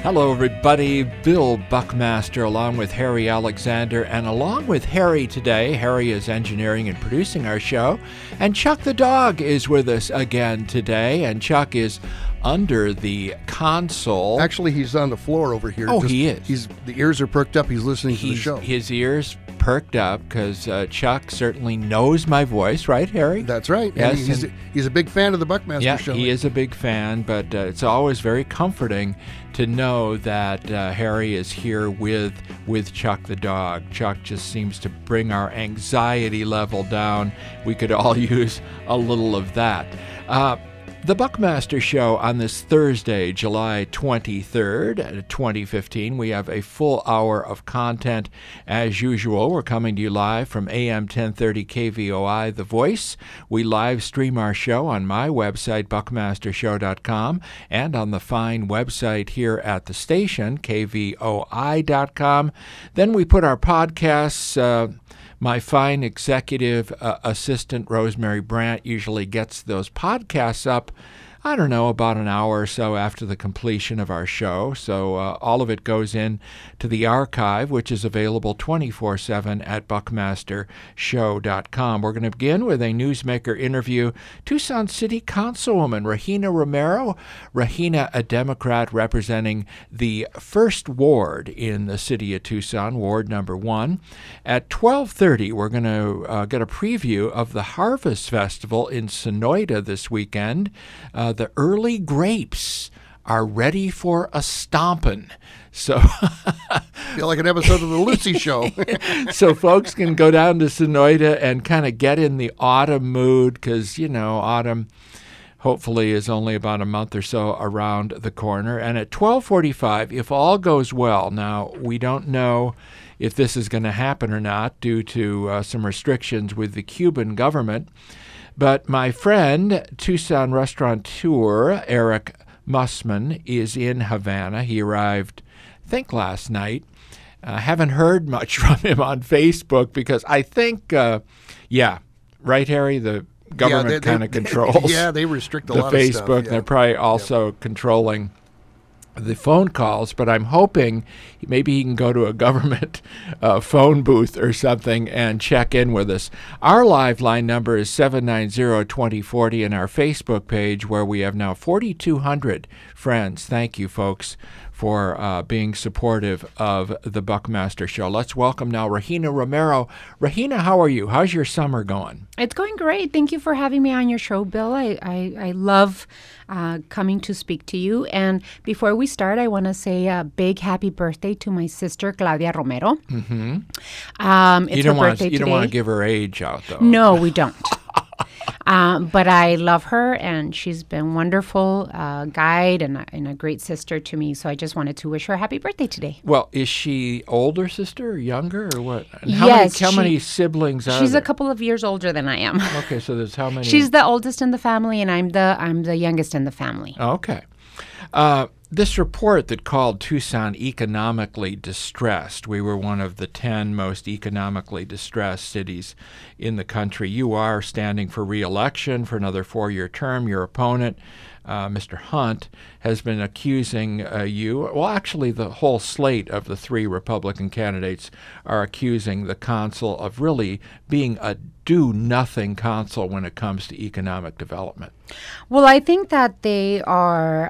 Hello, everybody. Bill Buckmaster along with Harry Alexander. And along with Harry today, Harry is engineering and producing our show. And Chuck the dog is with us again today. And Chuck is under the console. Actually, he's on the floor over here. Oh, he is. The ears are perked up. He's listening to the show. His ears perked up because Chuck certainly knows my voice, right, Harry? That's right. Yes, and he's a big fan of the Buckmaster show. Yeah, he is a big fan, but it's always very comforting to know that Harry is here with Chuck the dog. Chuck just seems to bring our anxiety level down. We could all use a little of that. The Buckmaster Show on this Thursday, July 23rd, 2015. We have a full hour of content as usual. We're coming to you live from AM 1030 KVOI, The Voice. We live stream our show on my website, buckmastershow.com, and on the fine website here at the station, kvoi.com. Then we put our podcasts. My fine executive assistant, Rosemary Brandt, usually gets those podcasts up, I don't know, about an hour or so after the completion of our show. So all of it goes in to the archive, which is available 24/7 at buckmastershow.com. We're going to begin with a newsmaker interview. Tucson City Councilwoman Regina Romero. Regina, a Democrat representing the 1st Ward in the city of Tucson, Ward number 1. At 12:30, we're going to get a preview of the Harvest Festival in Sonoyta this weekend. The early grapes are ready for a stompin'. So feel like an episode of the Lucy Show. So folks can go down to Sonoyta and kind of get in the autumn mood because, you know, autumn hopefully is only about a month or so around the corner. And at 12:45, if all goes well, now we don't know if this is going to happen or not due to some restrictions with the Cuban government, but my friend, Tucson restaurateur Eric Mussman, is in Havana. He arrived, I think, last night. Haven't heard much from him on Facebook because I think, right, Harry? The government kind of controls they restrict a the lot Facebook. of stuff. Yeah. They're probably also controlling the phone calls, but I'm hoping maybe he can go to a government phone booth or something and check in with us. Our live line number is 790-2040, and our Facebook page where we have now 4,200 friends. Thank you, folks, for being supportive of the Buckmaster Show. Let's welcome now Regina Romero. Regina, how are you? How's your summer going? It's going great. Thank you for having me on your show, Bill. I love coming to speak to you. And before we start, I want to say a big happy birthday to my sister, Claudia Romero. Mm-hmm. It's her birthday today. You don't want to give her age out, though. No, we don't. But I love her, and she's been a wonderful guide and a great sister to me. So I just wanted to wish her a happy birthday today. Well, is she older sister or younger or what? And Yes. How many siblings are there? She's a couple of years older than I am. Okay, so there's how many? She's the oldest in the family, and I'm the youngest in the family. Okay. This report that called Tucson economically distressed, we were one of the 10 most economically distressed cities in the country. You are standing for re-election for another 4-year term. Your opponent, Mr. Hunt, has been accusing you, well, actually the whole slate of the 3 Republican candidates are accusing the consul of really being a do-nothing consul when it comes to economic development. Well, I think that they are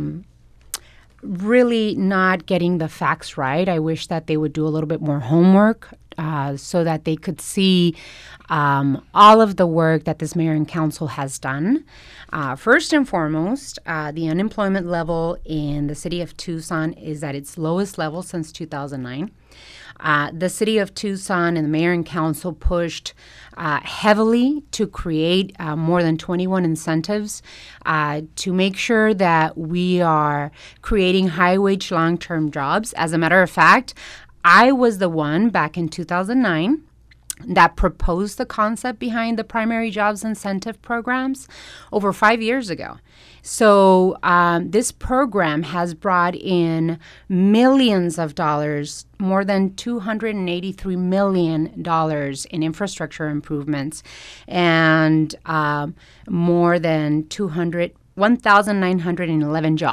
really not getting the facts right. I wish that they would do a little bit more homework so that they could see all of the work that this mayor and council has done. First and foremost, the unemployment level in the city of Tucson is at its lowest level since 2009. The city of Tucson and the mayor and council pushed heavily to create more than 21 incentives to make sure that we are creating high-wage long-term jobs. As a matter of fact, I was the one back in 2009 that proposed the concept behind the primary jobs incentive programs over 5 years ago. So this program has brought in millions of dollars, more than $283 million in infrastructure improvements, and more than 1,911 jobs.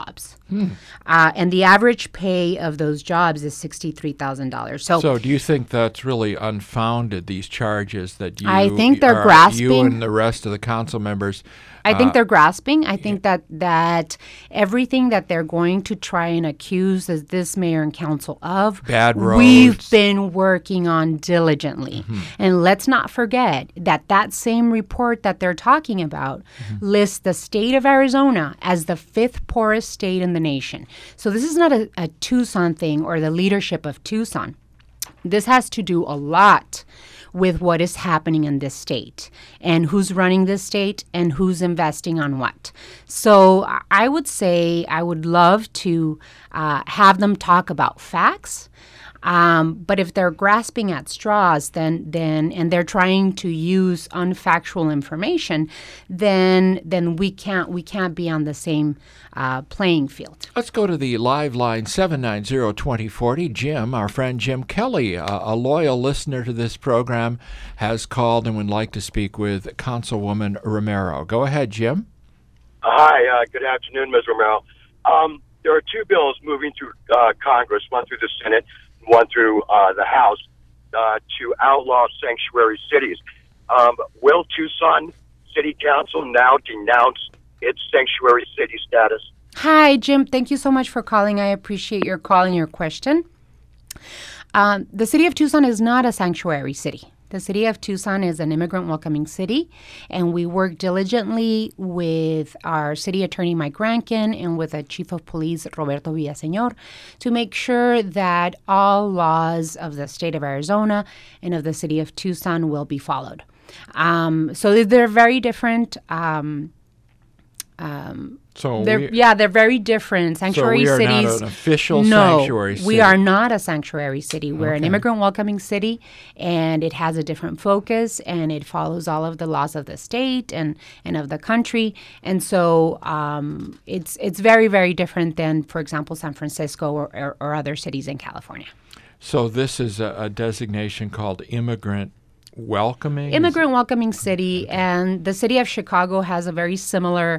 And the average pay of those jobs is $63,000. So do you think that's really unfounded, these charges that I think they're grasping. You and the rest of the council members? I think they're grasping. I think that everything that they're going to try and accuse this mayor and council of, bad roads, we've been working on diligently. And let's not forget that same report that they're talking about lists the state of Arizona as the 5th poorest state in the nation. So this is not a Tucson thing or the leadership of Tucson. This has to do a lot with what is happening in this state and who's running this state and who's investing on what. So I would say I would love to have them talk about facts. But if they're grasping at straws, then and they're trying to use unfactual information, then we can't be on the same playing field. Let's go to the live line 790-2040. Jim, our friend Jim Kelly, a loyal listener to this program, has called and would like to speak with Councilwoman Romero. Go ahead, Jim. Hi, good afternoon, Ms. Romero. There are two bills moving through Congress, one through the Senate, one through the House, to outlaw sanctuary cities. Will Tucson City Council now denounce its sanctuary city status? Hi, Jim. Thank you so much for calling. I appreciate your call and your question. The city of Tucson is not a sanctuary city. The city of Tucson is an immigrant welcoming city, and we work diligently with our city attorney, Mike Rankin, and with the chief of police, Roberto Villaseñor, to make sure that all laws of the state of Arizona and of the city of Tucson will be followed. So they're very different. They're very different. Sanctuary cities. So we are cities, not an official sanctuary city. We are not a sanctuary city. We're an immigrant welcoming city, and it has a different focus, and it follows all of the laws of the state and of the country. And so it's very, very different than, for example, San Francisco or other cities in California. So this is a designation called immigrant welcoming? Immigrant welcoming city, and the city of Chicago has a very similar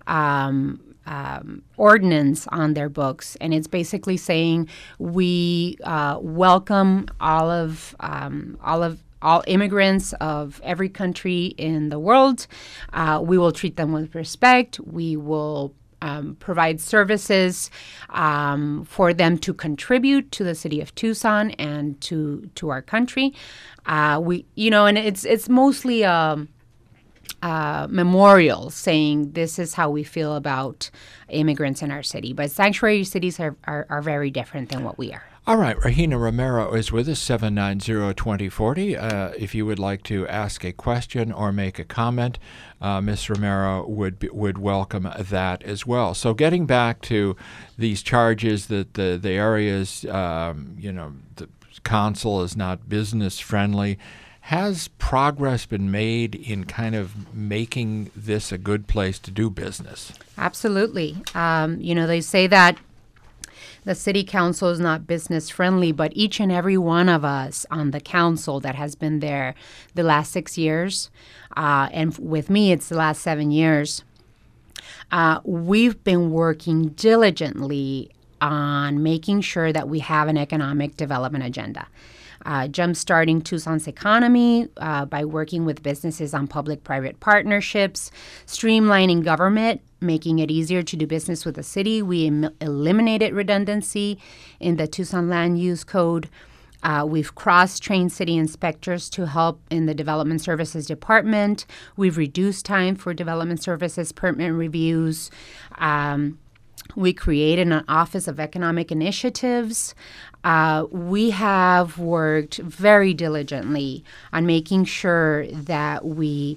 ordinance on their books, and it's basically saying we welcome all immigrants of every country in the world. We will treat them with respect. We will provide services for them to contribute to the city of Tucson and to our country. And it's mostly memorial saying this is how we feel about immigrants in our city. But sanctuary cities are very different than what we are. All right, Regina Romero is with us, 790-2040. If you would like to ask a question or make a comment, Ms. Romero would welcome that as well. So getting back to these charges that the area's, the council is not business friendly, has progress been made in kind of making this a good place to do business? Absolutely. They say that the city council is not business friendly, but each and every one of us on the council that has been there the last 6 years, and with me it's the last 7 years, we've been working diligently on making sure that we have an economic development agenda. Jumpstarting Tucson's economy by working with businesses on public-private partnerships, streamlining government, making it easier to do business with the city. We eliminated redundancy in the Tucson Land Use Code. We've cross-trained city inspectors to help in the Development Services Department. We've reduced time for Development Services permit reviews. We created an Office of Economic Initiatives. We have worked very diligently on making sure that we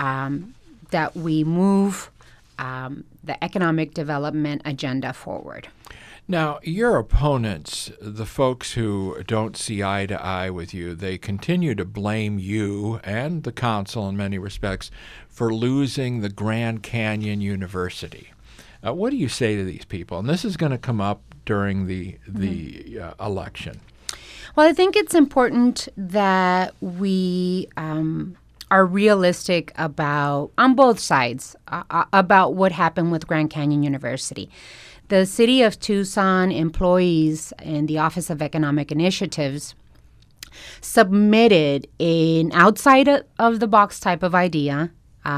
move the economic development agenda forward. Now, your opponents, the folks who don't see eye to eye with you, they continue to blame you and the council in many respects for losing the Grand Canyon University. What do you say to these people? And this is going to come up during the election. Well, I think it's important that we are realistic about, on both sides, about what happened with Grand Canyon University. The City of Tucson employees in the Office of Economic Initiatives submitted an outside-of-the-box type of idea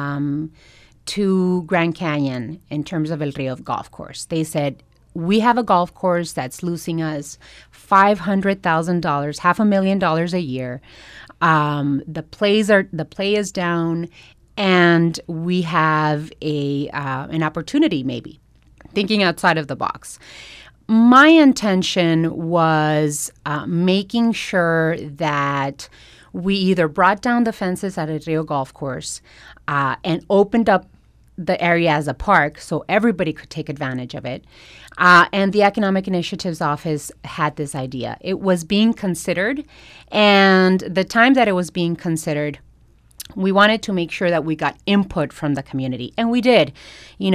to Grand Canyon in terms of El Rio golf course. They said, we have a golf course that's losing us $500,000, $500,000 a year. The play is down, and we have an opportunity, maybe thinking outside of the box. My intention was making sure that we either brought down the fences at El Rio golf course and opened up the area as a park so everybody could take advantage of it. And the Economic Initiatives Office had this idea. It was being considered, and the time that it was being considered, we wanted to make sure that we got input from the community, and we did. We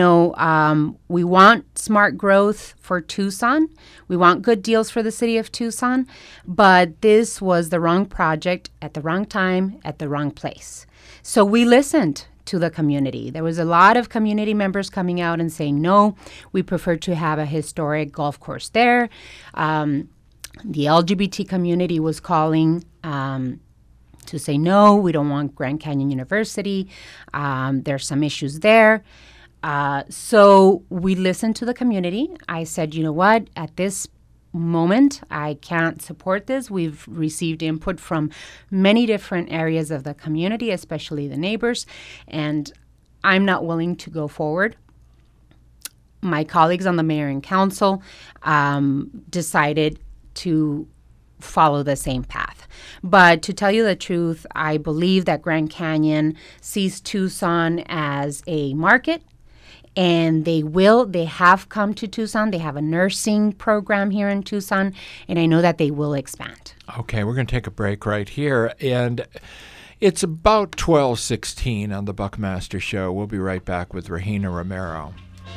want smart growth for Tucson. We want good deals for the city of Tucson, but this was the wrong project at the wrong time, at the wrong place. So we listened to the community. There was a lot of community members coming out and saying, no, we prefer to have a historic golf course there. The LGBT community was calling to say, no, we don't want Grand Canyon University. There's some issues there. So we listened to the community. I said, you know what, at this moment, I can't support this. We've received input from many different areas of the community, especially the neighbors, and I'm not willing to go forward. My colleagues on the mayor and council decided to follow the same path. But to tell you the truth, I believe that Grand Canyon sees Tucson as a market, and they have come to Tucson. They have a nursing program here in Tucson, and I know that they will expand. Okay, we're going to take a break right here, and it's about 12:16 on the Buckmaster Show. We'll be right back with Regina Romero.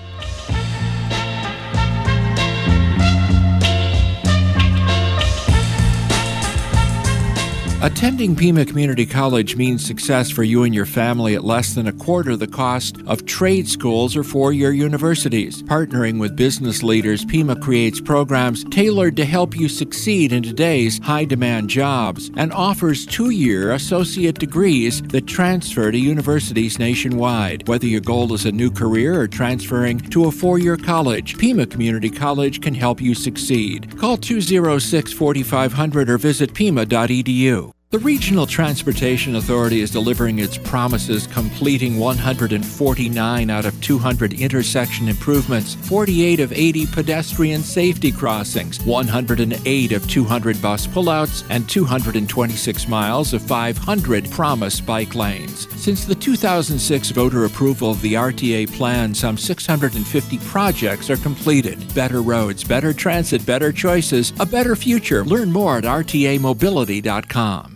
Attending Pima Community College means success for you and your family at less than a quarter the cost of trade schools or four-year universities. Partnering with business leaders, Pima creates programs tailored to help you succeed in today's high-demand jobs and offers 2-year associate degrees that transfer to universities nationwide. Whether your goal is a new career or transferring to a 4-year college, Pima Community College can help you succeed. Call 206-4500 or visit pima.edu. The Regional Transportation Authority is delivering its promises, completing 149 out of 200 intersection improvements, 48 of 80 pedestrian safety crossings, 108 of 200 bus pullouts, and 226 miles of 500 promised bike lanes. Since the 2006 voter approval of the RTA plan, some 650 projects are completed. Better roads, better transit, better choices, a better future. Learn more at rtamobility.com.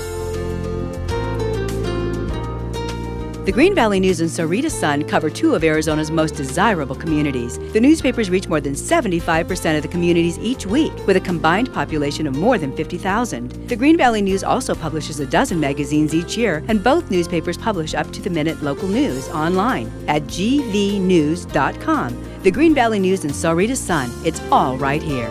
The Green Valley News and Sahuarita Sun cover 2 of Arizona's most desirable communities. The newspapers reach more than 75% of the communities each week, with a combined population of more than 50,000. The Green Valley News also publishes a dozen magazines each year, and both newspapers publish up-to-the-minute local news online at gvnews.com. The Green Valley News and Sahuarita Sun, it's all right here.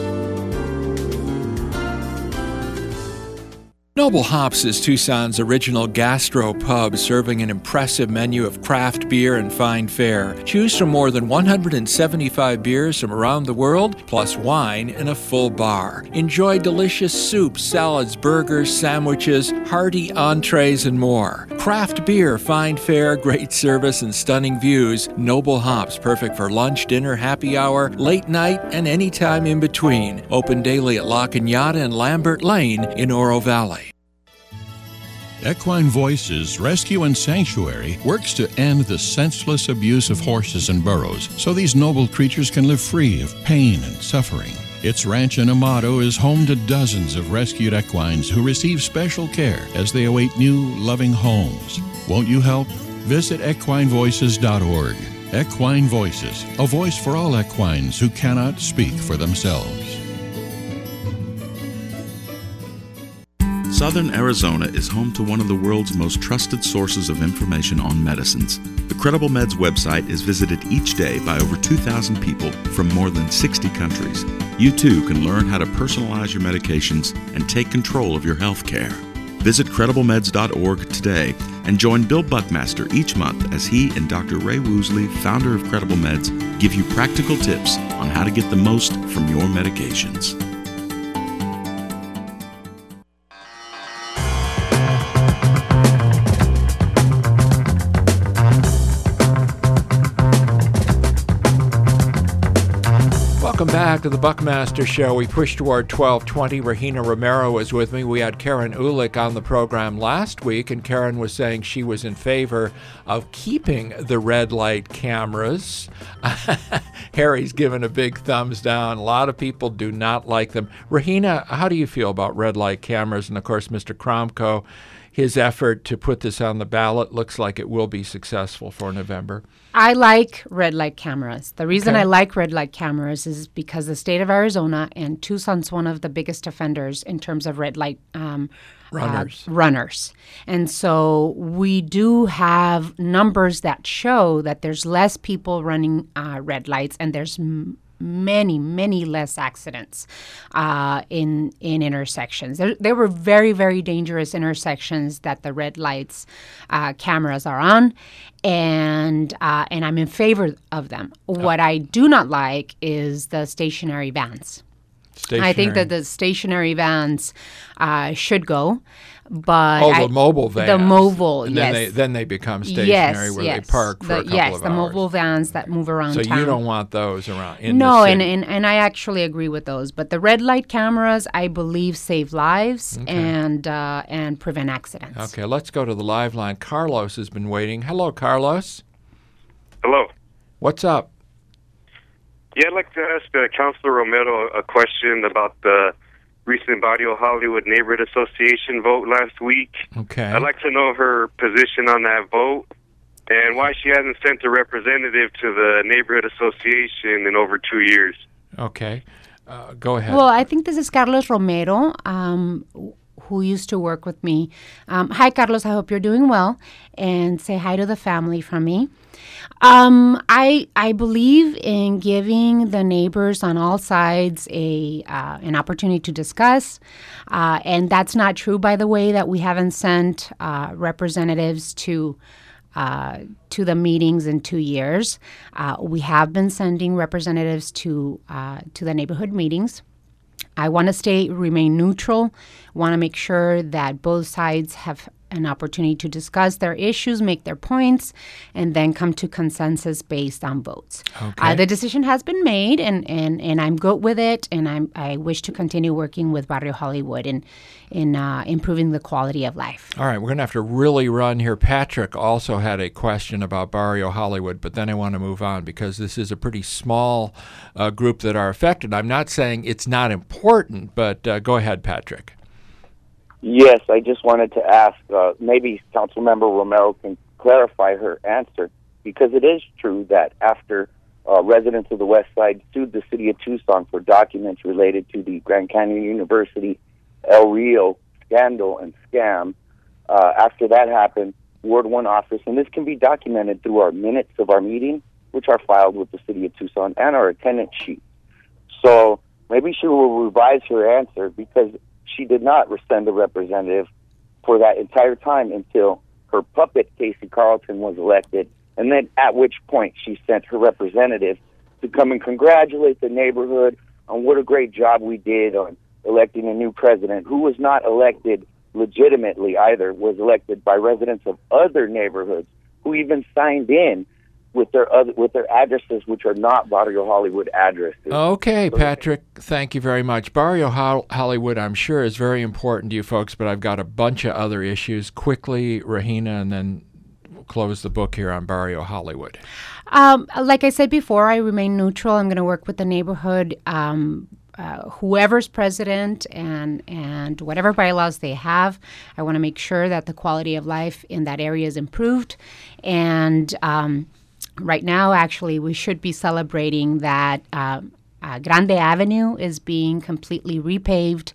Noble Hops is Tucson's original gastro pub, serving an impressive menu of craft beer and fine fare. Choose from more than 175 beers from around the world, plus wine and a full bar. Enjoy delicious soups, salads, burgers, sandwiches, hearty entrees, and more. Craft beer, fine fare, great service, and stunning views. Noble Hops, perfect for lunch, dinner, happy hour, late night, and any time in between. Open daily at La Cañada and Lambert Lane in Oro Valley. Equine Voices Rescue and Sanctuary works to end the senseless abuse of horses and burros so these noble creatures can live free of pain and suffering. Its ranch in Amado is home to dozens of rescued equines who receive special care as they await new, loving homes. Won't you help? Visit equinevoices.org. Equine Voices, a voice for all equines who cannot speak for themselves. Southern Arizona is home to one of the world's most trusted sources of information on medicines. The Credible Meds website is visited each day by over 2,000 people from more than 60 countries. You too can learn how to personalize your medications and take control of your health care. Visit CredibleMeds.org today and join Bill Buckmaster each month as he and Dr. Ray Woosley, founder of Credible Meds, give you practical tips on how to get the most from your medications. Welcome back to the Buckmaster Show. We pushed toward 12:20. Regina Romero is with me. We had Karen Ulick on the program last week, and Karen was saying she was in favor of keeping the red light cameras. Harry's given a big thumbs down. A lot of people do not like them. Regina, how do you feel about red light cameras? And, of course, Mr. Kromko, his effort to put this on the ballot looks like it will be successful for November. I like red light cameras. The reason I like red light cameras is because the state of Arizona and Tucson's one of the biggest offenders in terms of red light runners. And so we do have numbers that show that there's less people running red lights, and there's many less accidents in intersections. There were very, very dangerous intersections that the red lights cameras are on, and I'm in favor of them. What I do not like is the stationary vans. I think that the stationary vans should go. But the mobile vans. The mobile, and yes. Then they become stationary where they park for a couple of hours. Yes, the mobile vans that move around town. So you don't want those around in the city. and I actually agree with those. But the red light cameras, I believe, save lives and prevent accidents. Okay, let's go to the live line. Carlos has been waiting. Hello, Carlos. Hello. What's up? Yeah, I'd like to ask Councilor Romero a question about the recent Barrio Hollywood Neighborhood Association vote last week. Okay. I'd like to know her position on that vote and why she hasn't sent a representative to the Neighborhood Association in over 2 years. Okay. Go ahead. Well, I think this is Carlos Romero, who used to work with me. Hi, Carlos. I hope you're doing well. And say hi to the family from me. I believe in giving the neighbors on all sides an opportunity to discuss, and that's not true, by the way, that we haven't sent representatives to the meetings in 2 years. We have been sending representatives to the neighborhood meetings. I want to remain neutral, want to make sure that both sides have an opportunity to discuss their issues, make their points, and then come to consensus based on votes. Okay. The decision has been made, and I'm good with it, and I wish to continue working with Barrio Hollywood in improving the quality of life. All right, we're going to have to really run here. Patrick also had a question about Barrio Hollywood, but then I want to move on because this is a pretty small group that are affected. I'm not saying it's not important, but go ahead, Patrick. Yes, I just wanted to ask, maybe Councilmember Romero can clarify her answer, because it is true that after residents of the West Side sued the city of Tucson for documents related to the Grand Canyon University El Rio scandal and scam, after that happened, Ward 1 office, and this can be documented through our minutes of our meeting, which are filed with the city of Tucson, and our attendance sheet. So maybe she will revise her answer, because she did not send a representative for that entire time until her puppet, Casey Carlton, was elected, and then at which point she sent her representative to come and congratulate the neighborhood on what a great job we did on electing a new president, who was not elected legitimately either, was elected by residents of other neighborhoods who even signed in with their addresses, which are not Barrio Hollywood addresses. Okay, Patrick, thank you very much. Barrio Hollywood, I'm sure, is very important to you folks, but I've got a bunch of other issues. Quickly, Regina, and then we'll close the book here on Barrio Hollywood. Like I said before, I remain neutral. I'm going to work with the neighborhood. Whoever's president and whatever bylaws they have, I want to make sure that the quality of life in that area is improved. And right now, actually, we should be celebrating that Grande Avenue is being completely repaved,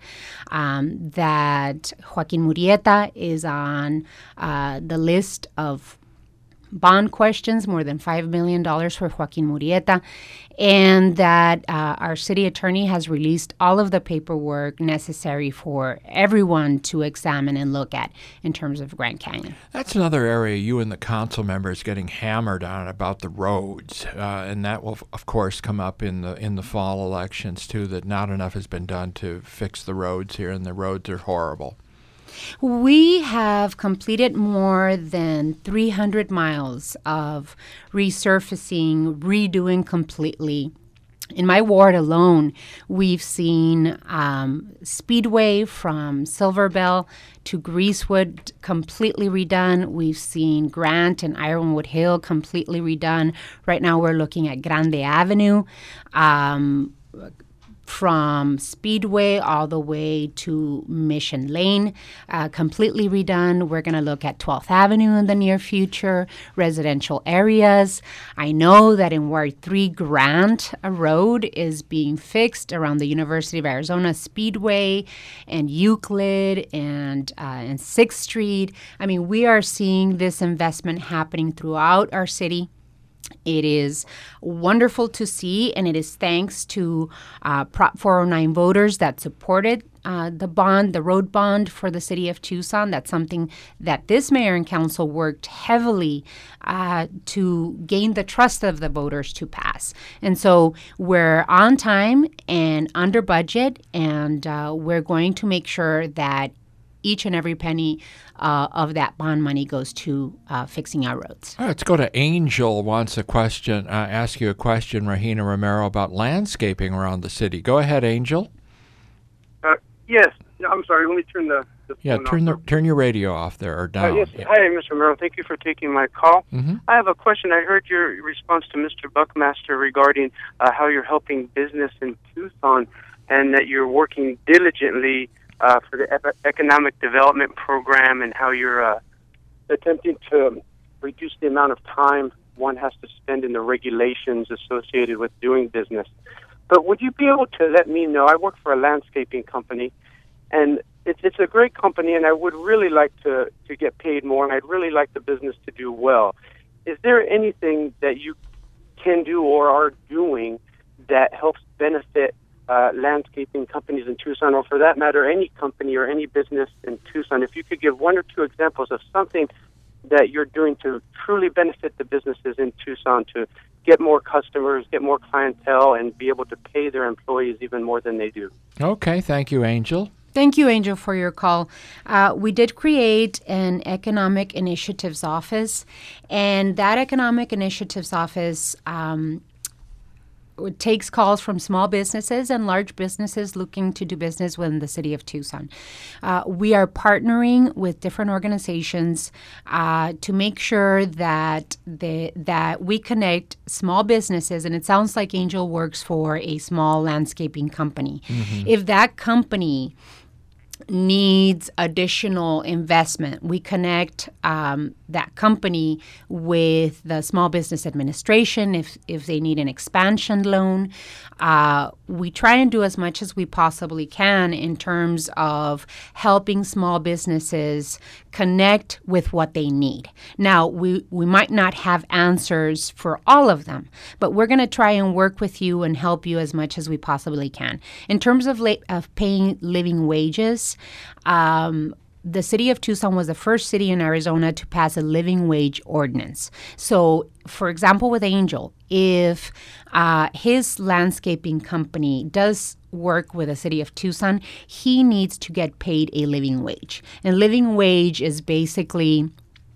that Joaquin Murrieta is on the list of bond questions, more than $5 million for Joaquin Murrieta, and that our city attorney has released all of the paperwork necessary for everyone to examine and look at in terms of Grand Canyon. That's another area you and the council members getting hammered on about the roads, and that will, of course, come up in the fall elections too. That not enough has been done to fix the roads here, and the roads are horrible. We have completed more than 300 miles of resurfacing, redoing completely. In my ward alone, we've seen Speedway from Silver Bell to Greasewood completely redone. We've seen Grant and Ironwood Hill completely redone. Right now we're looking at Grande Avenue. From Speedway all the way to Mission Lane, completely redone. We're going to look at 12th Avenue in the near future, residential areas. I know that in Ward 3, Grant Road is being fixed around the University of Arizona Speedway and Euclid and 6th Street. I mean, we are seeing this investment happening throughout our city. It is wonderful to see, and it is thanks to Prop 409 voters that supported the road bond for the city of Tucson. That's something that this mayor and council worked heavily to gain the trust of the voters to pass. And so we're on time and under budget, and we're going to make sure that each and every penny of that bond money goes to fixing our roads. All right, let's go to Angel. Wants a question. Ask you a question, Regina Romero, about landscaping around the city. Go ahead, Angel. Yes. I'm sorry. Let me turn the phone off. Turn your radio off there or down. Yes. Yeah. Hi, Mr. Romero. Thank you for taking my call. Mm-hmm. I have a question. I heard your response to Mr. Buckmaster regarding how you're helping business in Tucson and that you're working diligently for the economic development program, and how you're attempting to reduce the amount of time one has to spend in the regulations associated with doing business. But would you be able to let me know? I work for a landscaping company, and it's a great company, and I would really like to get paid more, and I'd really like the business to do well. Is there anything that you can do or are doing that helps benefit landscaping companies in Tucson, or for that matter, any company or any business in Tucson? If you could give one or two examples of something that you're doing to truly benefit the businesses in Tucson to get more customers, get more clientele, and be able to pay their employees even more than they do. Okay, thank you, Angel. Thank you, Angel, for your call. We did create an Economic Initiatives Office, and that Economic Initiatives Office takes calls from small businesses and large businesses looking to do business within the city of Tucson. We are partnering with different organizations to make sure that we connect small businesses, and it sounds like Angel works for a small landscaping company. Mm-hmm. If that company needs additional investment, we connect that company with the Small Business Administration if they need an expansion loan. We try and do as much as we possibly can in terms of helping small businesses connect with what they need. Now, we might not have answers for all of them, but we're going to try and work with you and help you as much as we possibly can. In terms of paying living wages, the city of Tucson was the first city in Arizona to pass a living wage ordinance. So, for example, with Angel, if his landscaping company does work with the city of Tucson, he needs to get paid a living wage. And living wage is basically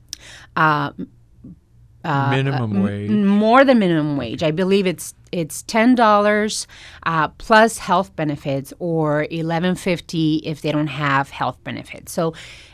minimum wage. More than minimum wage. I believe it's $10 plus health benefits, or $11.50 if they don't have health benefits. So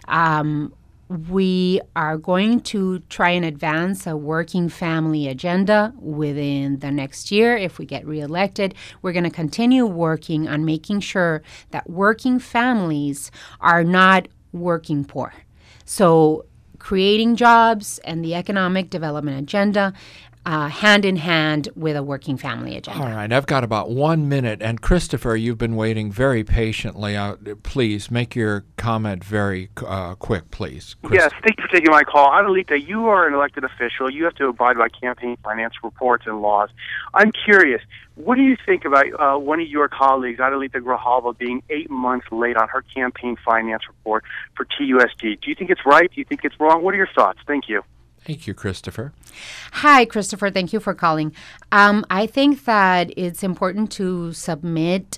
we are going to try and advance a working family agenda within the next year. If we get reelected, we're going to continue working on making sure that working families are not working poor. So creating jobs and the economic development agenda. hand in hand with a working family agenda. All right, I've got about 1 minute, and Christopher, you've been waiting very patiently. Please make your comment very quick, please. Yes, thank you for taking my call. Adelita, you are an elected official. You have to abide by campaign finance reports and laws. I'm curious, what do you think about one of your colleagues, Adelita Grijalva, being 8 months late on her campaign finance report for TUSD? Do you think it's right? Do you think it's wrong? What are your thoughts? Thank you. Thank you, Christopher. Hi, Christopher. Thank you for calling. I think that it's important to submit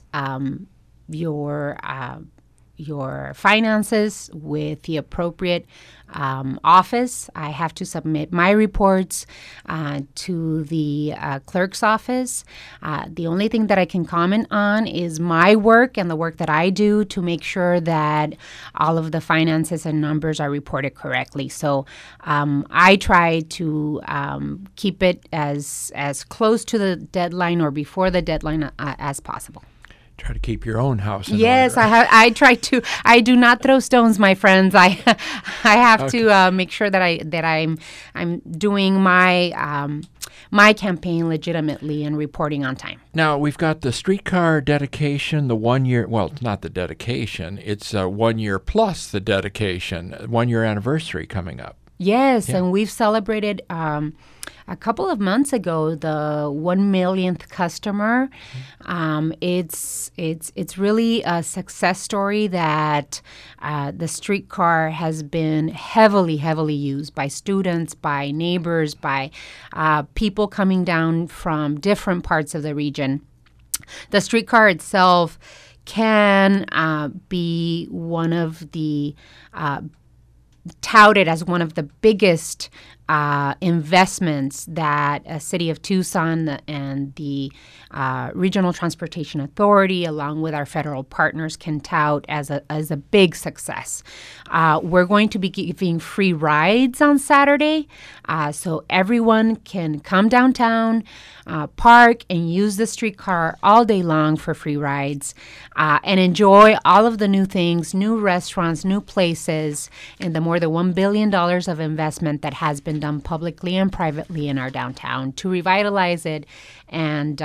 your finances with the appropriate office. I have to submit my reports to the clerk's office. The only thing that I can comment on is my work and the work that I do to make sure that all of the finances and numbers are reported correctly. So I try to keep it as close to the deadline or before the deadline as possible. Try to keep your own house in yes, order. I try to. I do not throw stones, my friends. I have to make sure that I'm doing my my campaign legitimately and reporting on time. Now, we've got the streetcar dedication, the 1 year, well, it's not the dedication, it's 1 year plus the dedication, 1 year anniversary coming up. Yes, and we've celebrated a couple of months ago the 1 millionth customer. It's really a success story that the streetcar has been heavily used by students, by neighbors, by people coming down from different parts of the region. The streetcar itself can be one of the touted as one of the biggest investments that a city of Tucson and the Regional Transportation Authority, along with our federal partners, can tout as a big success. We're going to be giving free rides on Saturday, so everyone can come downtown, park, and use the streetcar all day long for free rides, and enjoy all of the new things, new restaurants, new places, and the more than $1 billion of investment that has been done publicly and privately in our downtown to revitalize it and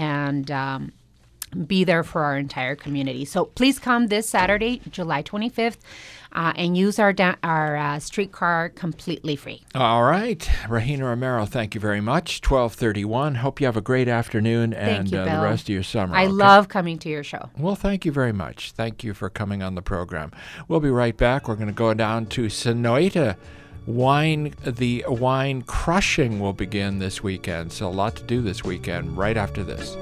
be there for our entire community. So please come this Saturday, July 25th, and use our streetcar completely free. All right. Regina Romero, thank you very much. 12:31. Hope you have a great afternoon and the rest of your summer. I love coming to your show. Well, thank you very much. Thank you for coming on the program. We'll be right back. We're going to go down to Sonoita. The wine crushing will begin this weekend, so a lot to do this weekend right after this.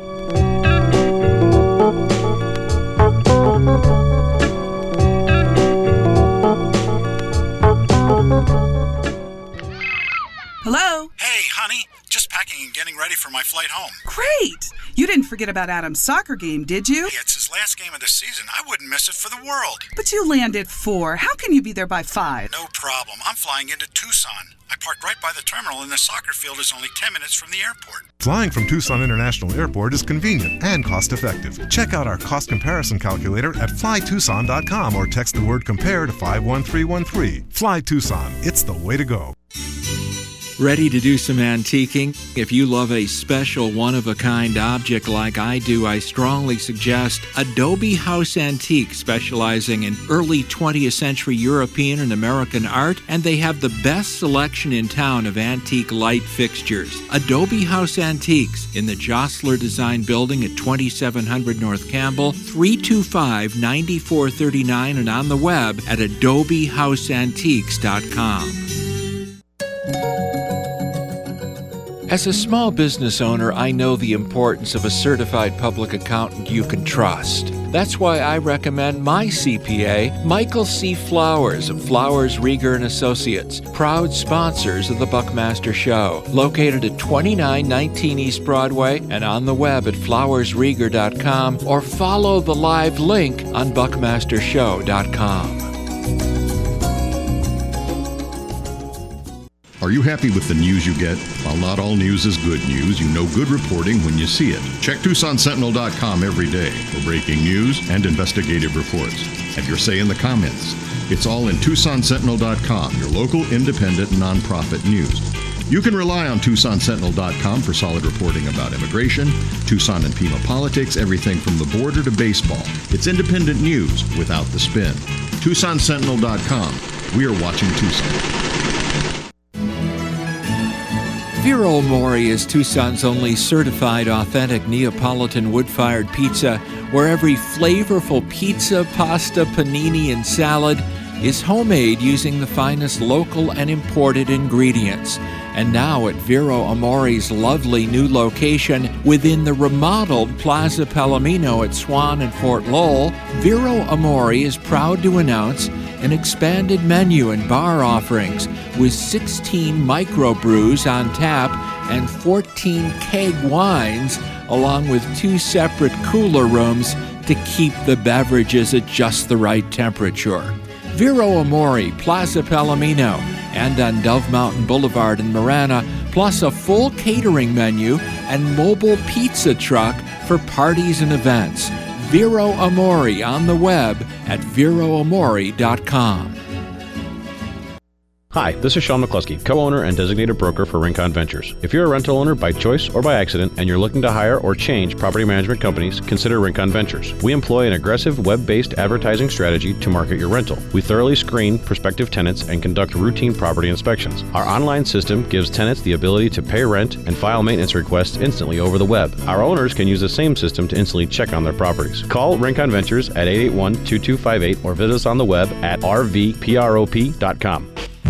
Hello? Hey, honey. Just packing and getting ready for my flight home. Great! You didn't forget about Adam's soccer game, did you? Hey, it's his last game of the season. I wouldn't miss it for the world. But you land at 4. How can you be there by 5? No problem. I'm flying into Tucson. I parked right by the terminal, and the soccer field is only 10 minutes from the airport. Flying from Tucson International Airport is convenient and cost-effective. Check out our cost comparison calculator at flytucson.com or text the word compare to 51313. Fly Tucson. It's the way to go. Ready to do some antiquing? If you love a special one-of-a-kind object like I do, I strongly suggest Adobe House Antique, specializing in early 20th century European and American art, and they have the best selection in town of antique light fixtures. Adobe House Antiques in the Jostler Design Building at 2700 North Campbell, 325-9439, and on the web at adobehouseantiques.com. As a small business owner, I know the importance of a certified public accountant you can trust. That's why I recommend my CPA, Michael C. Flowers of Flowers, Rieger & Associates, proud sponsors of the Buckmaster Show, located at 2919 East Broadway and on the web at flowersrieger.com, or follow the live link on buckmastershow.com. Are you happy with the news you get? While not all news is good news, you know good reporting when you see it. Check TucsonSentinel.com every day for breaking news and investigative reports. Have your say in the comments. It's all in TucsonSentinel.com, your local independent nonprofit news. You can rely on TucsonSentinel.com for solid reporting about immigration, Tucson and Pima politics, everything from the border to baseball. It's independent news without the spin. TucsonSentinel.com. We're watching Tucson. Vero Amore is Tucson's only certified authentic Neapolitan wood-fired pizza, where every flavorful pizza, pasta, panini, and salad is homemade using the finest local and imported ingredients. And now at Vero Amore's lovely new location within the remodeled Plaza Palomino at Swan and Fort Lowell, Vero Amore is proud to announce an expanded menu and bar offerings with 16 microbrews on tap and 14 keg wines, along with 2 separate cooler rooms to keep the beverages at just the right temperature. Vero Amore, Plaza Palomino, and on Dove Mountain Boulevard in Marana, plus a full catering menu and mobile pizza truck for parties and events. Vero Amore on the web at veroamore.com. Hi, this is Sean McCluskey, co-owner and designated broker for Rincon Ventures. If you're a rental owner by choice or by accident and you're looking to hire or change property management companies, consider Rincon Ventures. We employ an aggressive web-based advertising strategy to market your rental. We thoroughly screen prospective tenants and conduct routine property inspections. Our online system gives tenants the ability to pay rent and file maintenance requests instantly over the web. Our owners can use the same system to instantly check on their properties. Call Rincon Ventures at 881-2258 or visit us on the web at rvprop.com.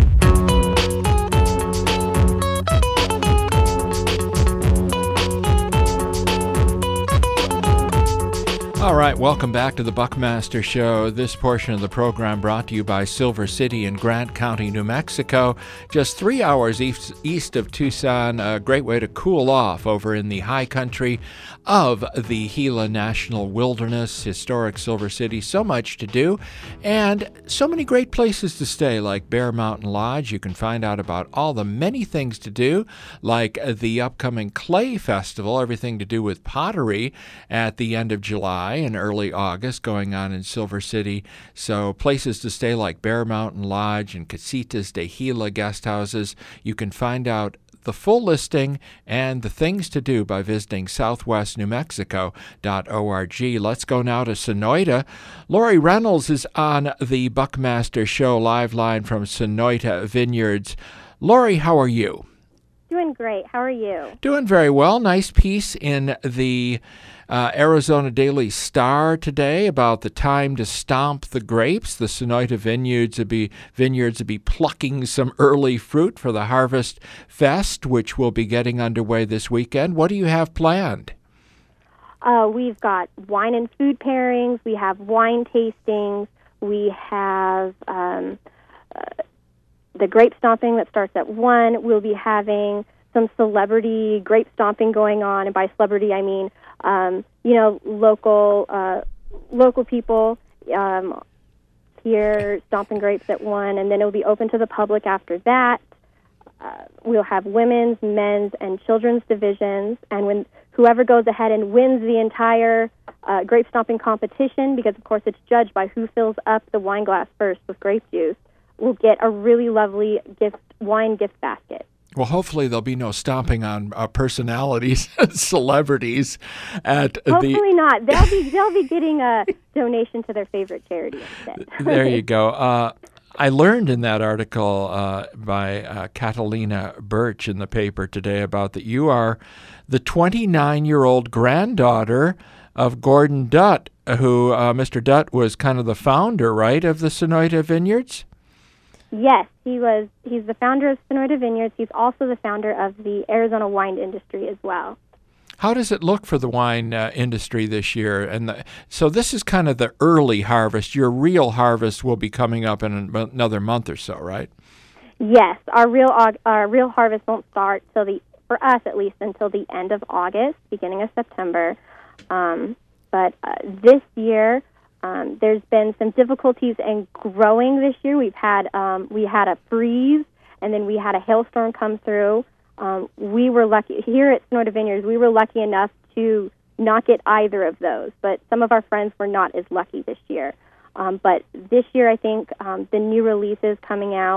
All right, welcome back to the Buckmaster Show. This portion of the program brought to you by Silver City in Grant County, New Mexico. Just 3 hours east of Tucson, a great way to cool off over in the high country of the Gila National Wilderness, historic Silver City. So much to do and so many great places to stay, like Bear Mountain Lodge. You can find out about all the many things to do, like the upcoming Clay Festival, everything to do with pottery at the end of July and early August going on in Silver City. So places to stay like Bear Mountain Lodge and Casitas de Gila guest houses. You can find out the full listing and the things to do by visiting southwestnewmexico.org. Let's go now to Sonoyta. Lori Reynolds is on the Buckmaster Show live line from Sonoyta Vineyards. Lori, how are you? Doing great. How are you? Doing very well. Nice piece in the Arizona Daily Star today about the time to stomp the grapes. The Sonoyta vineyards will be plucking some early fruit for the Harvest Fest, which will be getting underway this weekend. What do you have planned? We've got wine and food pairings. We have wine tastings. We have the grape stomping that starts at 1. We'll be having some celebrity grape stomping going on, and by celebrity I mean local people here stomping grapes at 1, and then it'll be open to the public after that. We'll have women's, men's, and children's divisions, and when whoever goes ahead and wins the entire grape stomping competition, because of course it's judged by who fills up the wine glass first with grape juice, will get a really lovely wine gift basket. Well, hopefully there'll be no stomping on personalities and celebrities at Hopefully not. They'll be getting a donation to their favorite charity instead. There you go. I learned in that article by Catalina Birch in the paper today about that you are the 29-year-old granddaughter of Gordon Dutt, who Mr. Dutt was kind of the founder, right, of the Sonoyta Vineyards? Yes, he's the founder of Sonoyta Vineyards. He's also the founder of the Arizona wine industry as well. How does it look for the wine industry this year? So this is kind of the early harvest. Your real harvest will be coming up in another month or so, right? Yes, our real harvest won't start for us at least until the end of August, beginning of September. But this year, there's been some difficulties in growing this year. We had a freeze, and then we had a hailstorm come through. We were lucky here at Sonoyta Vineyards. We were lucky enough to not get either of those, but some of our friends were not as lucky this year. But this year, I think the new releases coming out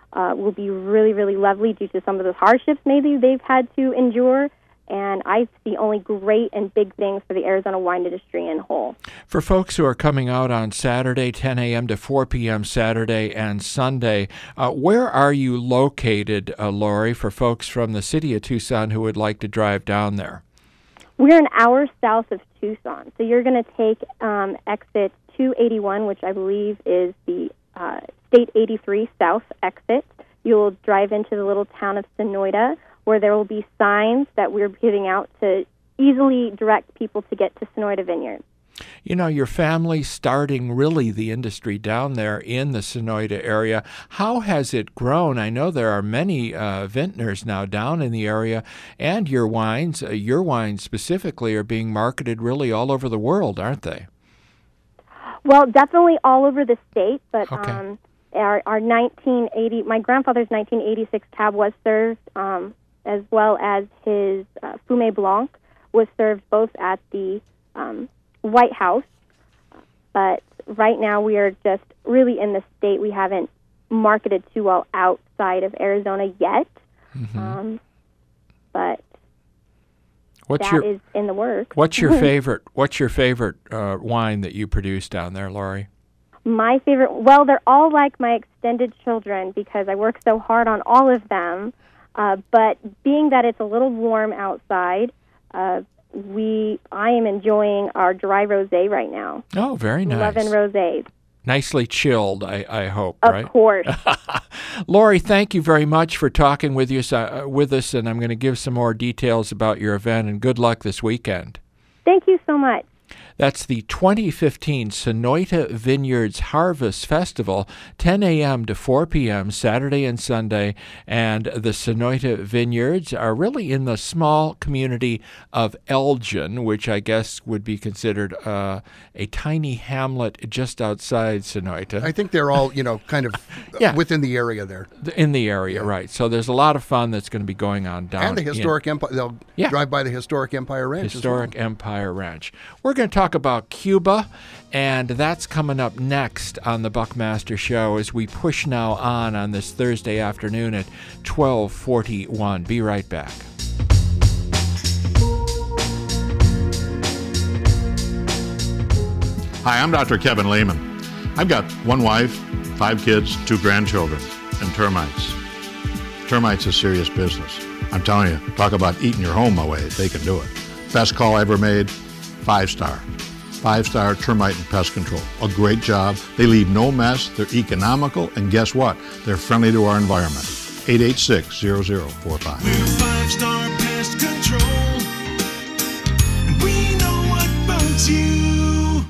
will be really, really lovely due to some of the hardships maybe they've had to endure. And I see only great and big things for the Arizona wine industry in whole. For folks who are coming out on Saturday, 10 a.m. to 4 p.m. Saturday and Sunday, where are you located, Lori, for folks from the city of Tucson who would like to drive down there? We're an hour south of Tucson. So you're going to take exit 281, which I believe is the State 83 South exit. You'll drive into the little town of Sonoita, where there will be signs that we're giving out to easily direct people to get to Sonoita Vineyards. You know, your family's starting really the industry down there in the Sonoita area. How has it grown? I know there are many vintners now down in the area, and your wines specifically, are being marketed really all over the world, aren't they? Well, definitely all over the state, but okay. Our 1980, my grandfather's 1986 cab was served, as well as his Fumé Blanc was served both at the White House. But right now we are just really in the state. We haven't marketed too well outside of Arizona yet. Mm-hmm. But What's is in the works. What's your favorite wine that you produce down there, Lori? My favorite, well, they're all like my extended children because I work so hard on all of them. But being that it's a little warm outside, I am enjoying our dry rosé right now. Oh, very nice. 11 rosés. Nicely chilled, I hope, right? Of course. Lori, thank you very much for talking with us, and I'm going to give some more details about your event, and good luck this weekend. Thank you so much. That's the 2015 Sonoita Vineyards Harvest Festival, 10 a.m. to 4 p.m. Saturday and Sunday. And the Sonoita Vineyards are really in the small community of Elgin, which I guess would be considered a tiny hamlet just outside Sonoita. I think they're all, kind of within the area there. In the area, right. So there's a lot of fun that's going to be going on down. And the historic Empire. They'll drive by the historic Empire Ranch. Historic Empire Ranch. We're going to talk about Cuba, and that's coming up next on the Buckmaster Show as we push now on this Thursday afternoon at 12:41. Be right back. Hi, I'm Dr. Kevin Lehman. I've got one wife, 5 kids, 2 grandchildren, and termites. Termites is serious business. I'm telling you, talk about eating your home away. They can do it. Best call ever made, 5-star. 5-star termite and pest control. A great job. They leave no mess. They're economical. And guess what? They're friendly to our environment. 886-0045. We're 5-star pest control. And we know what bugs you.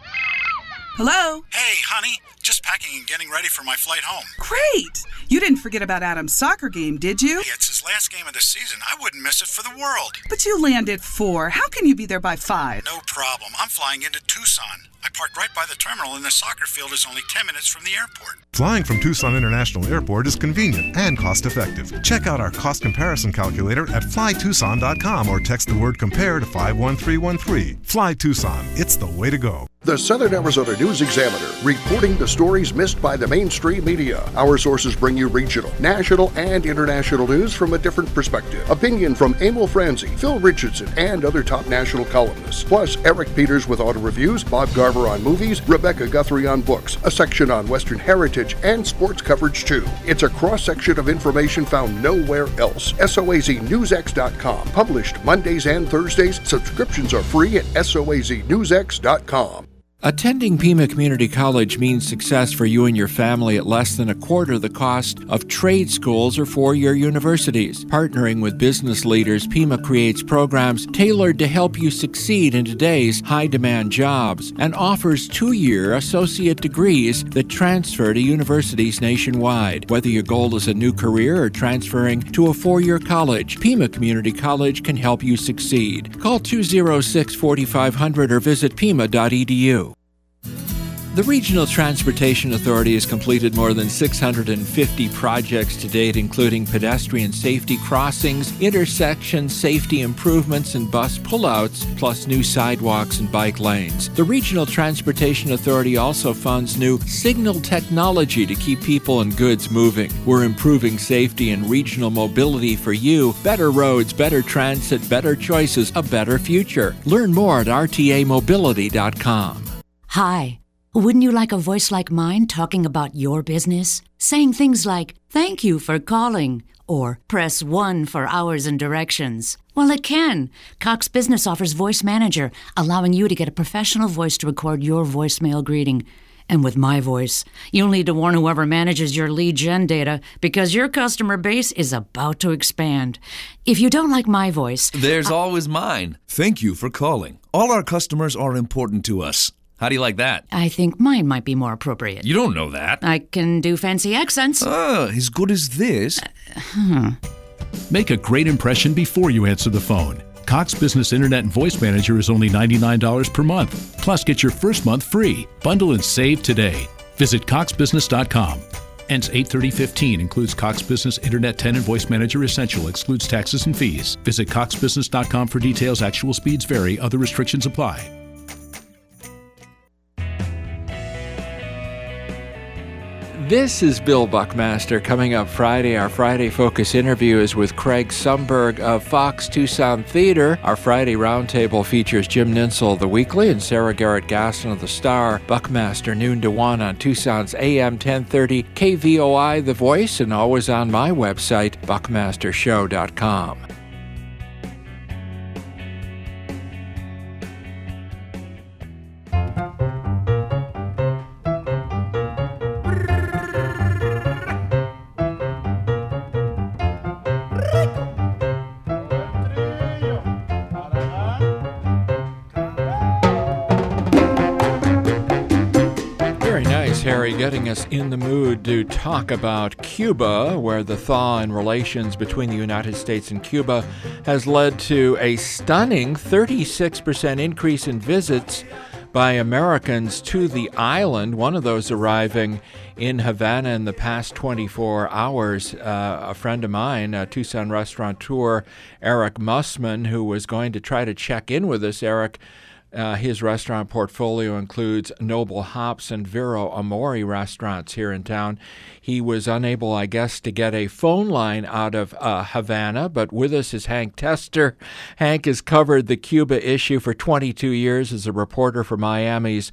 Hello? Hey, honey. Just packing and getting ready for my flight home. Great! You didn't forget about Adam's soccer game, did you? Hey, it's his last game of the season. I wouldn't miss it for the world. But you land at 4. How can you be there by 5? No problem. I'm flying into Tucson. I parked right by the terminal, and the soccer field is only 10 minutes from the airport. Flying from Tucson International Airport is convenient and cost-effective. Check out our cost comparison calculator at flytucson.com or text the word COMPARE to 51313. Fly Tucson. It's the way to go. The Southern Arizona News Examiner, reporting the stories missed by the mainstream media. Our sources bring you regional, national, and international news from a different perspective. Opinion from Emil Franzi, Phil Richardson, and other top national columnists. Plus, Eric Peters with auto reviews, Bob Garver on movies, Rebecca Guthrie on books, a section on Western heritage, and sports coverage too. It's a cross-section of information found nowhere else. SOAZNewsX.com. Published Mondays and Thursdays. Subscriptions are free at SOAZNewsX.com. Attending Pima Community College means success for you and your family at less than a quarter the cost of trade schools or four-year universities. Partnering with business leaders, Pima creates programs tailored to help you succeed in today's high-demand jobs and offers 2-year associate degrees that transfer to universities nationwide. Whether your goal is a new career or transferring to a 4-year college, Pima Community College can help you succeed. Call 206-4500 or visit pima.edu. The Regional Transportation Authority has completed more than 650 projects to date, including pedestrian safety crossings, intersection safety improvements, and bus pullouts, plus new sidewalks and bike lanes. The Regional Transportation Authority also funds new signal technology to keep people and goods moving. We're improving safety and regional mobility for you. Better roads, better transit, better choices, a better future. Learn more at rtamobility.com. Hi. Wouldn't you like a voice like mine talking about your business? Saying things like, "Thank you for calling," or "Press 1 for hours and directions." Well, it can. Cox Business offers Voice Manager, allowing you to get a professional voice to record your voicemail greeting. And with my voice, you'll need to warn whoever manages your lead gen data because your customer base is about to expand. If you don't like my voice... There's always mine. Thank you for calling. All our customers are important to us. How do you like that? I think mine might be more appropriate. You don't know that. I can do fancy accents. As good as this. Make a great impression before you answer the phone. Cox Business Internet and Voice Manager is only $99 per month. Plus, get your first month free. Bundle and save today. Visit coxbusiness.com. Ends 8/30/15. Includes Cox Business Internet 10 and Voice Manager Essential. Excludes taxes and fees. Visit coxbusiness.com for details. Actual speeds vary. Other restrictions apply. This is Bill Buckmaster. Coming up Friday, our Friday Focus interview is with Craig Sumberg of Fox Tucson Theater. Our Friday Roundtable features Jim Ninsel of The Weekly and Sarah Garrett Gaston of The Star. Buckmaster, noon to 1 on Tucson's AM 1030, KVOI The Voice, and always on my website, buckmastershow.com. Harry, getting us in the mood to talk about Cuba, where the thaw in relations between the United States and Cuba has led to a stunning 36% increase in visits by Americans to the island, one of those arriving in Havana in the past 24 hours. A friend of mine, Tucson restaurateur Eric Mussman, who was going to try to check in with us. Eric, his restaurant portfolio includes Noble Hops and Vero Amore restaurants here in town. He was unable, I guess, to get a phone line out of Havana, but with us is Hank Tester. Hank has covered the Cuba issue for 22 years as a reporter for Miami's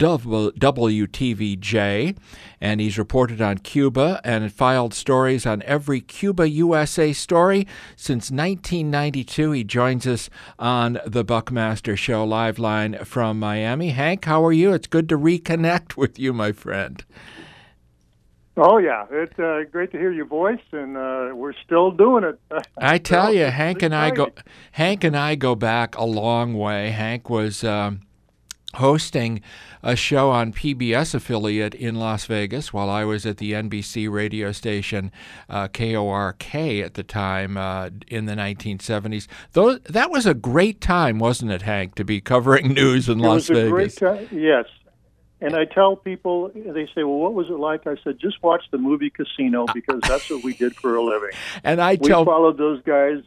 WTVJ, and he's reported on Cuba and filed stories on every Cuba USA story since 1992. He joins us on the Buckmaster Show live line from Miami. Hank, how are you? It's good to reconnect with you, my friend. Oh, yeah. It's great to hear your voice, and we're still doing it. I tell you, Hank and I go back a long way. Hank was hosting a show on PBS affiliate in Las Vegas while I was at the NBC radio station KORK at the time in the 1970s. That was a great time, wasn't it, Hank, to be covering news in Las Vegas? It was a great time, yes. And I tell people, they say, well, what was it like? I said, just watch the movie Casino, because that's what we did for a living. And we followed those guys.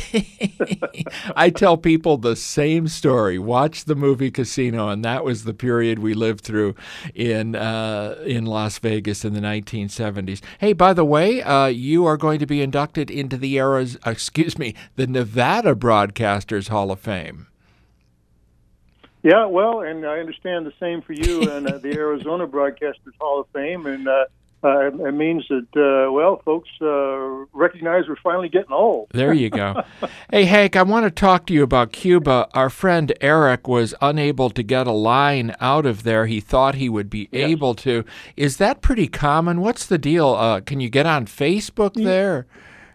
I tell people the same story. Watch the movie Casino, and that was the period we lived through in Las Vegas in the 1970s. Hey, by the way, you are going to be inducted into the Nevada Broadcasters Hall of Fame. Yeah, well, and I understand the same for you and the Arizona Broadcasters Hall of Fame, and it means that, folks recognize we're finally getting old. There you go. Hey, Hank, I want to talk to you about Cuba. Our friend Eric was unable to get a line out of there. He thought he would be able to. Is that pretty common? What's the deal? Can you get on Facebook there?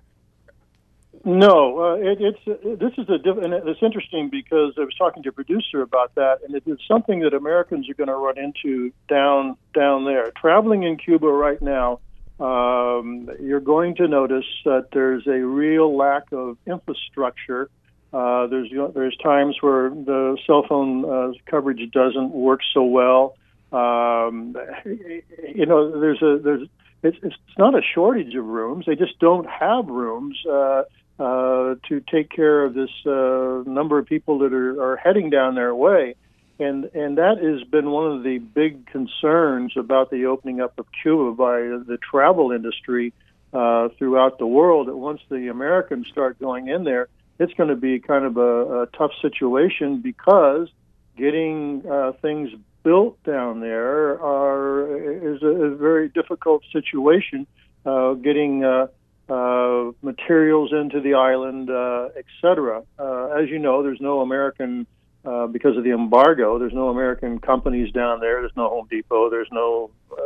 No, it's interesting because I was talking to a producer about that, and it's something that Americans are going to run into down there. Traveling in Cuba right now, you're going to notice that there's a real lack of infrastructure. There's times where the cell phone coverage doesn't work so well. It's not a shortage of rooms. They just don't have rooms to take care of this number of people that are heading down their way. And that has been one of the big concerns about the opening up of Cuba by the travel industry throughout the world, that once the Americans start going in there, it's going to be kind of a tough situation, because getting things built down there is a very difficult situation, getting materials into the island, etc. As you know, there's no American, because of the embargo, there's no American companies down there. There's no Home Depot. There's no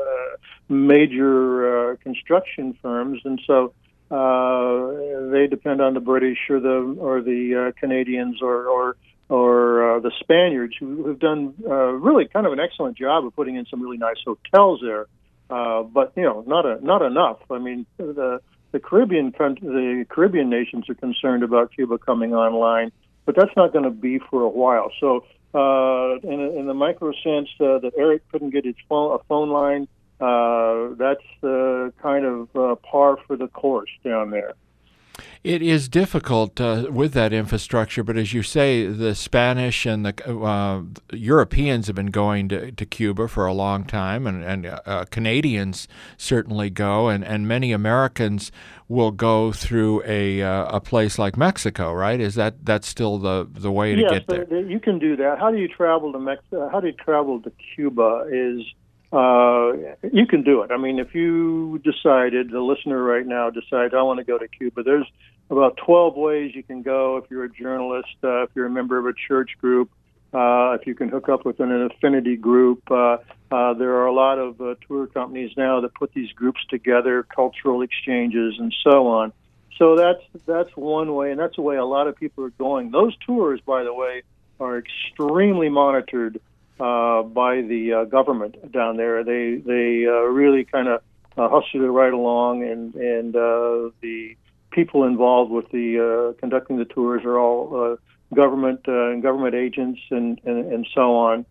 major construction firms, and so they depend on the British or the Canadians or the Spaniards, who have done really kind of an excellent job of putting in some really nice hotels there, but not enough. I mean, the Caribbean nations are concerned about Cuba coming online, but that's not going to be for a while. So, in the micro sense that Eric couldn't get a phone line, that's kind of par for the course down there. It is difficult with that infrastructure, but as you say, the Spanish and the Europeans have been going to Cuba for a long time, and Canadians certainly go, and many Americans will go through a place like Mexico, right? Is that's still the way to get there? Yes, you can do that. How do you travel to Mexico? How do you travel to Cuba? You can do it. I mean, if you decided, the listener right now decides, I want to go to Cuba, there's about 12 ways you can go. If you're a journalist, if you're a member of a church group, if you can hook up with an affinity group. There are a lot of tour companies now that put these groups together, cultural exchanges, and so on. So that's one way, and that's the way a lot of people are going. Those tours, by the way, are extremely monitored by the government down there. They really kind of hustle it right along, and the people involved with the conducting the tours are all government and government agents and so on.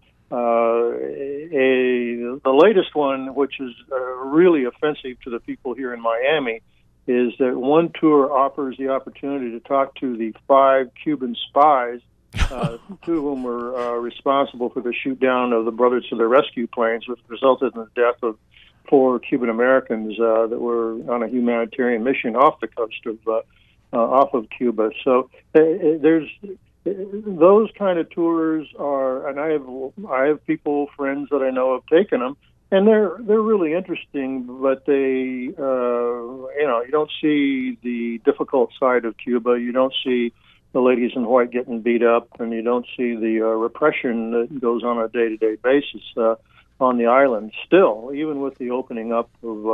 The latest one, which is really offensive to the people here in Miami, is that one tour offers the opportunity to talk to the 5 Cuban spies, 2 of whom were responsible for the shoot down of the Brothers to the Rescue planes, which resulted in the death of 4 Cuban Americans that were on a humanitarian mission off the coast off of Cuba. So there's those kind of tours are, and I have people, friends that I know have taken them, and they're really interesting. But they, you don't see the difficult side of Cuba. You don't see the ladies in white getting beat up, and you don't see the repression that goes on a day-to-day basis on the island. Still, even with the opening up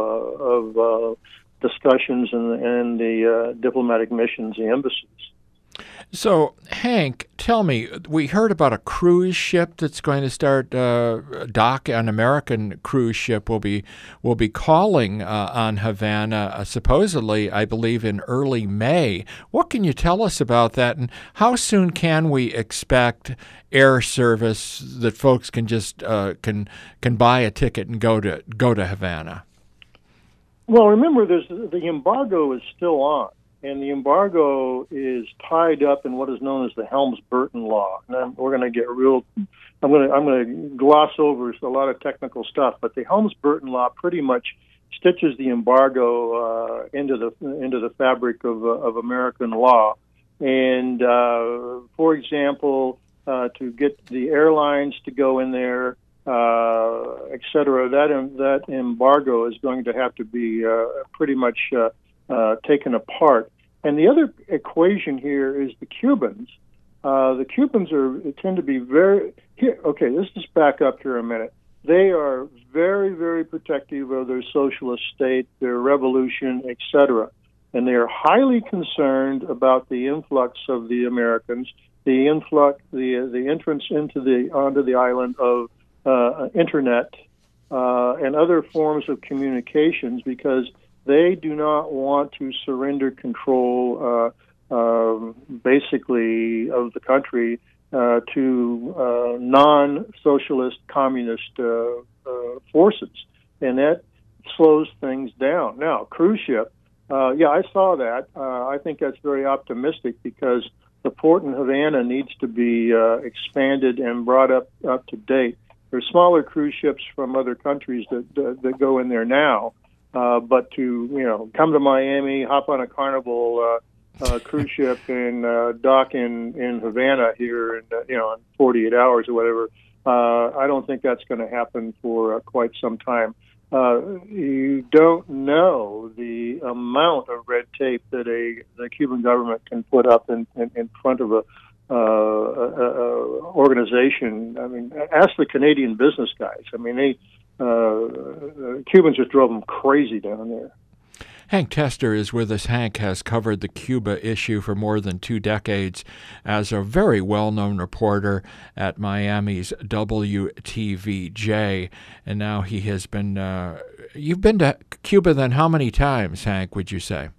of discussions and the diplomatic missions, the embassies. So, Hank, tell me, we heard about a cruise ship that's going to start dock. An American cruise ship will be calling on Havana, supposedly, I believe, in early May. What can you tell us about that, and how soon can we expect air service that folks can just can buy a ticket and go to Havana? Well, remember, the embargo is still on. And the embargo is tied up in what is known as the Helms-Burton Law. And we're going to get real. I'm going to gloss over a lot of technical stuff, but the Helms-Burton Law pretty much stitches the embargo into the fabric of American law. And for example, to get the airlines to go in there, et cetera, that embargo is going to have to be pretty much taken apart. And the other equation here is the Cubans. The Cubans tend to be very here. Okay, let's just back up here a minute. They are very, very protective of their socialist state, their revolution, etc. And they are highly concerned about the influx of the Americans, the entrance onto the island of internet and other forms of communications, because they do not want to surrender control, basically, of the country to non-socialist communist forces, and that slows things down. Now, cruise ship, I saw that. I think that's very optimistic because the port in Havana needs to be expanded and brought up to date. There's smaller cruise ships from other countries that go in there now, but to come to Miami, hop on a Carnival cruise ship and dock in Havana here in 48 hours or whatever, I don't think that's going to happen for quite some time. You don't know the amount of red tape that the Cuban government can put up in front of a organization. I mean, ask the Canadian business guys. I mean, Cubans just drove them crazy down there. Hank Tester is with us. Hank has covered the Cuba issue for more than 2 decades as a very well-known reporter at Miami's WTVJ, and now he has been... you've been to Cuba then how many times, Hank, would you say?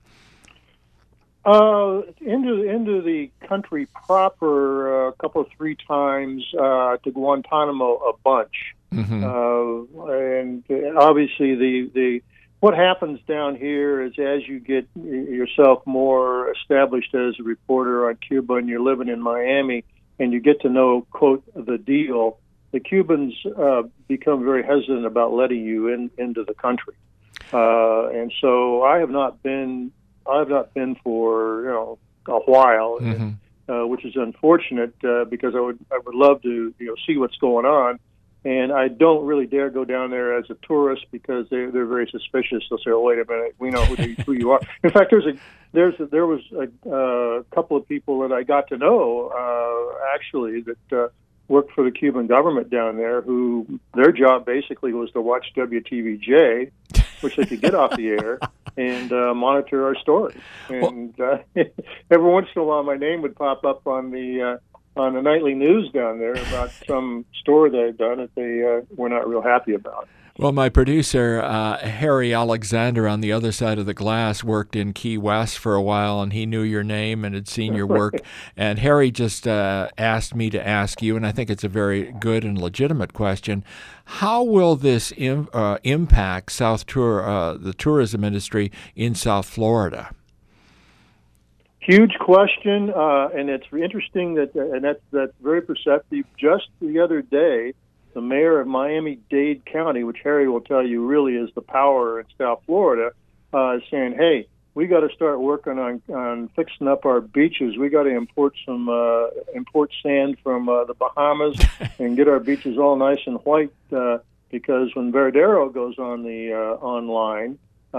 Into the country proper a couple of 3 times, to Guantanamo a bunch. Mm-hmm. And obviously the what happens down here is as you get yourself more established as a reporter on Cuba and you're living in Miami and you get to know, quote, the deal, the Cubans become very hesitant about letting you into the country. And so I have not been for a while, mm-hmm. Which is unfortunate because I would love to see what's going on. And I don't really dare go down there as a tourist because they're very suspicious. They'll say, "Oh, wait a minute, we know who you are." In fact, there was a couple of people that I got to know actually that worked for the Cuban government down there, who their job basically was to watch WTVJ, which they could get off the air, and monitor our stories. And every once in a while, my name would pop up on the nightly news down there about some story they'd done that they were not real happy about. Well, my producer, Harry Alexander, on the other side of the glass, worked in Key West for a while, and he knew your name and had seen your work. And Harry just asked me to ask you, and I think it's a very good and legitimate question, how will this impact the tourism industry in South Florida? Huge question, and it's interesting that's very perceptive. Just the other day, the mayor of Miami-Dade County, which Harry will tell you really is the power in South Florida, is saying, "Hey, we got to start working on fixing up our beaches. We got to import sand from the Bahamas and get our beaches all nice and white because when Veradero goes on the online."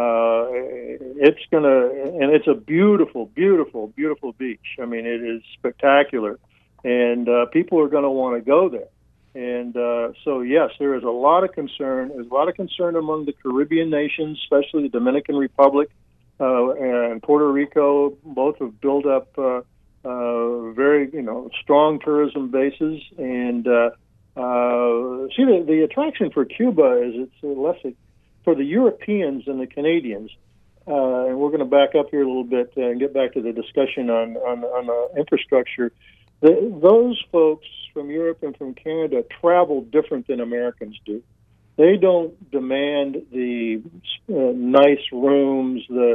It's a beautiful, beautiful, beautiful beach. I mean, it is spectacular, and people are going to want to go there. And so, yes, there is a lot of concern. There's a lot of concern among the Caribbean nations, especially the Dominican Republic and Puerto Rico. Both have built up very, strong tourism bases. And the attraction for Cuba is it's less for the Europeans and the Canadians, and we're going to back up here a little bit and get back to the discussion on infrastructure. Those folks from Europe and from Canada travel different than Americans do. They don't demand the nice rooms, and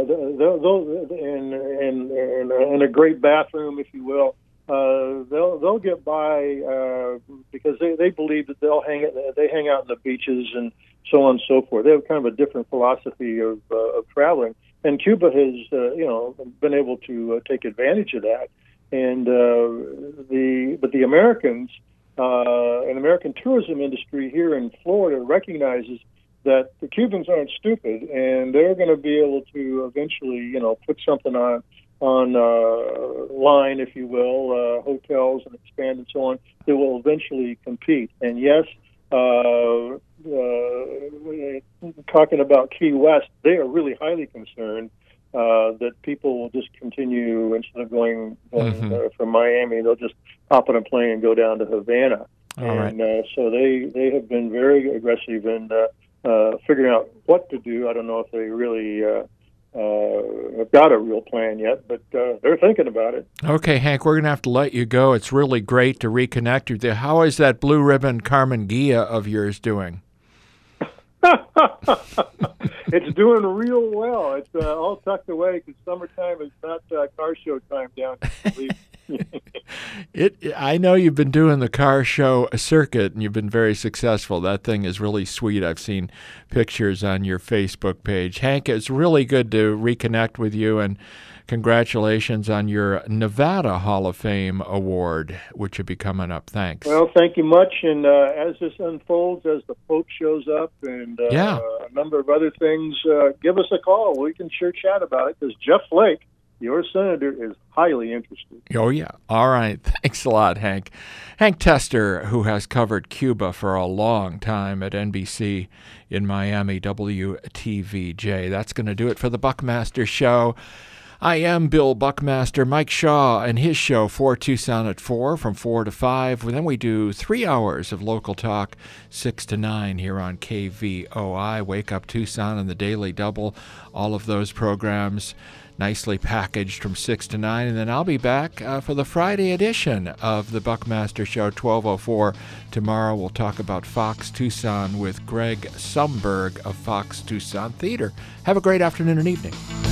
a great bathroom, if you will. They'll get by because they believe that they hang out in the beaches and so on and so forth. They have kind of a different philosophy of traveling, and Cuba has been able to take advantage of that. And but the Americans and American tourism industry here in Florida recognizes that the Cubans aren't stupid, and they're going to be able to eventually put something on line, if you will, hotels and expand and so on, that will eventually compete. And yes, talking about Key West, they are really highly concerned that people will just continue, instead of going from Miami, they'll just hop on a plane and go down to Havana. So they have been very aggressive in figuring out what to do. I don't know if they really have got a real plan yet, but they're thinking about it. Okay, Hank, we're going to have to let you go. It's really great to reconnect with you. How is that blue ribbon Carmen Gia of yours doing? It's doing real well. It's all tucked away because summertime is not car show time down here. I know you've been doing the car show circuit, and you've been very successful. That thing is really sweet. I've seen pictures on your Facebook page. Hank, it's really good to reconnect with you, and congratulations on your Nevada Hall of Fame award, which will be coming up. Thanks. Well, thank you much. And as this unfolds, as the Pope shows up and a number of other things, give us a call. We can sure chat about it because Jeff Flake, your senator, is highly interested. Oh, yeah. All right. Thanks a lot, Hank. Hank Tester, who has covered Cuba for a long time at NBC in Miami, WTVJ. That's going to do it for the Buckmaster Show. I am Bill Buckmaster. Mike Shaw and his show, 4 Tucson at 4, from 4 to 5. Then we do 3 hours of local talk, 6 to 9 here on KVOI. Wake Up Tucson and the Daily Double, all of those programs nicely packaged from 6 to 9. And then I'll be back for the Friday edition of the Buckmaster Show, 12:04. Tomorrow we'll talk about Fox Tucson with Greg Sumberg of Fox Tucson Theater. Have a great afternoon and evening.